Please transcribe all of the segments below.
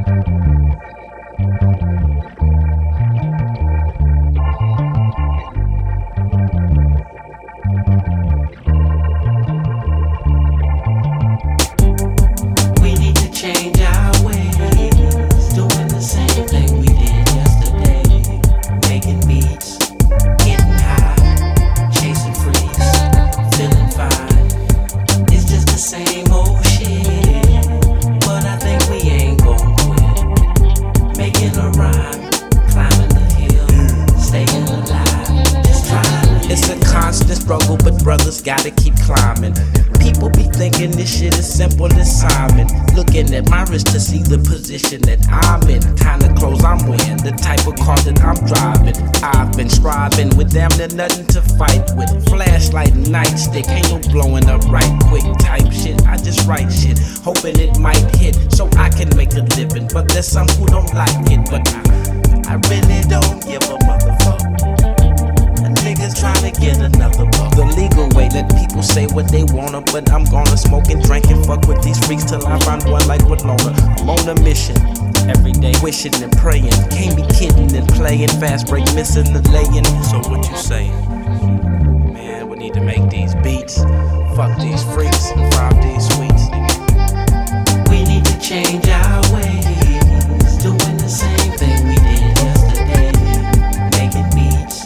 Gotta keep climbing. People be thinking this shit is simple as Simon. Looking at my wrist to see the position that I'm in. Kind of clothes I'm wearing, the type of car that I'm driving. I've been striving with damn near nothing to fight with. Flashlight and nightstick, ain't no blowing up right quick type shit. I just write shit, hoping it might hit so I can make a living. But there's some who don't like it, but I really don't give a motherfucker. Niggas trying to get another buck. The legal way, let people say what they wanna, but I'm gonna smoke and drink and fuck with these freaks till I find one like Winona. I'm on a mission, every day wishing and praying. Can't be kidding and playing, fast break missing the laying. So what you saying? Man, we need to make these beats, fuck these freaks, and rob these sweets. We need to change our ways, doing the same thing we did yesterday, making beats.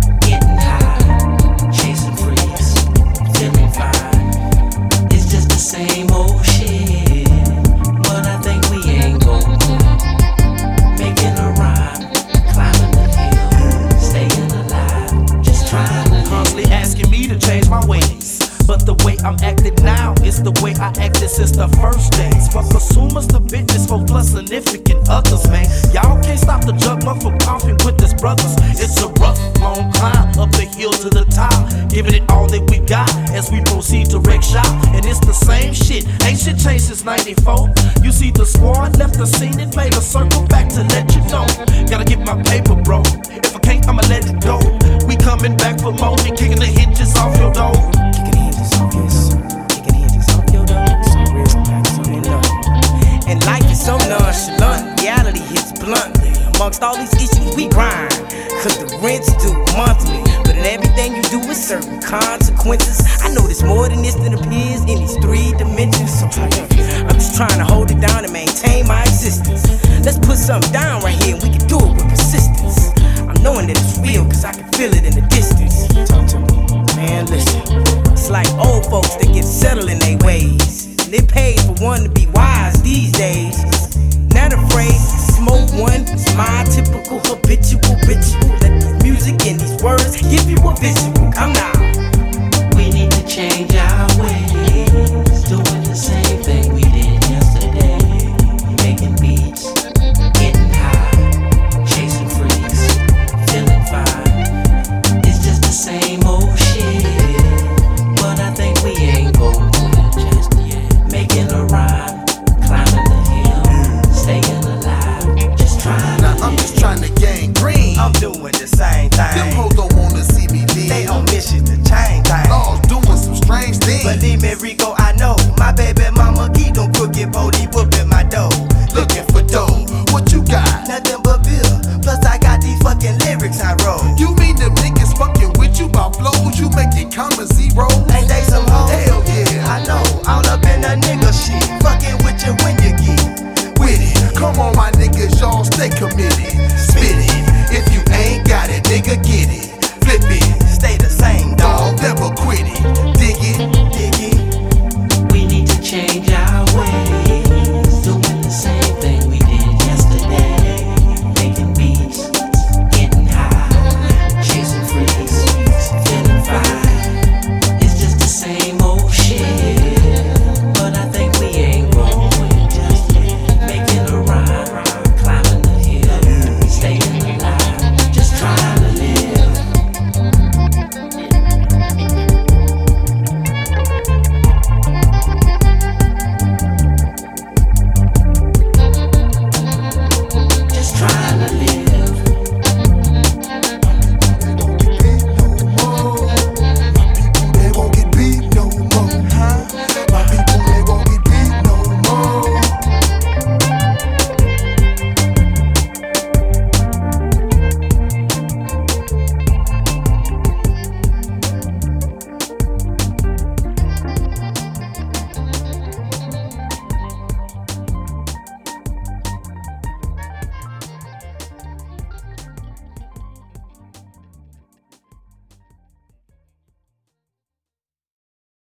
Same old shit, but I think we ain't gon' quit. Making a rhyme, climbing the hill, staying alive, just trying to constantly asking me to change my ways. But the way I'm acting now is the way I acted since the first days. For consumers, the business for plus significant others, man. Y'all can't stop the juggler from coughing with his brothers. It's a rough, long climb up the hill to the top, giving it all that we got as we proceed to wreck shop. And it's the same shit, ain't shit changed since '94. You see the squad left the scene and made a circle back to let you know. Gotta get my paper, bro. If I can't, I'ma let it go. We coming back for more, we kicking the hinges off your door. And life is so nonchalant, reality hits bluntly. Amongst all these issues we grind, cause the rent's due monthly. But in everything you do with certain consequences, I know there's more than this than appears in these 3 dimensions. So I'm just trying to hold it down and maintain my existence. Let's put something down right here and we can do it with persistence. I'm knowing that it's real cause I can feel it in the distance. Talk to me, man, listen. It's like old folks that get settled in their ways. And it pays for one to be wise these days. Not afraid to smoke one, it's my typical habitual ritual. Let the music and these words give you a visual. Come now. We need to change our ways, doing the same thing we did yesterday. Making beats, getting high, chasing freaks, feeling fine. It's just the same old shit, but I think we ain't gon' quit just yet. Making a rhyme, climbing the hill, staying alive, just trying to I'm just trying to gain green. I'm doing the same thing. Them hoes don't wanna see me leave. They on mission to change things. Laws doing some strange things. Believe me, Rico, I know. My baby mama keep them crooked booty whooping my dough. Looking for dough. What you got? Nothing but beer. Plus I got these fucking lyrics I wrote. You mean them niggas fucking with you about flows? You making comma zero? Ain't they some hoes? Hell yeah. I know. All up in a nigga shit. Fucking with you when you get with it. Come on, my niggas, y'all stay committed.